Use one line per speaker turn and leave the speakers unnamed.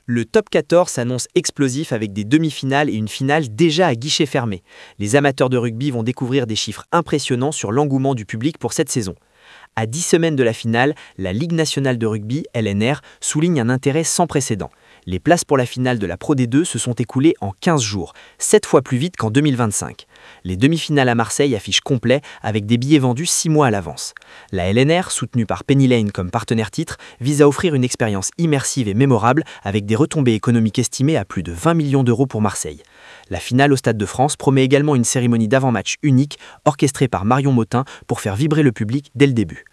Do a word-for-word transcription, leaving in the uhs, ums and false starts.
Le top quatorze s'annonce explosif avec des demi-finales et une finale déjà à guichet fermé. Les amateurs de rugby vont découvrir des chiffres impressionnants sur l'engouement du public pour cette saison. À dix semaines de la finale, la Ligue nationale de rugby, L N R, souligne un intérêt sans précédent. Les places pour la finale de la Pro D deux se sont écoulées en quinze jours, sept fois plus vite qu'en deux mille vingt-cinq. Les demi-finales à Marseille affichent complet avec des billets vendus six mois à l'avance. La L N R, soutenue par Penny Lane comme partenaire titre, vise à offrir une expérience immersive et mémorable avec des retombées économiques estimées à plus de vingt millions d'euros pour Marseille. La finale au Stade de France promet également une cérémonie d'avant-match unique orchestrée par Marion Motin pour faire vibrer le public dès le début.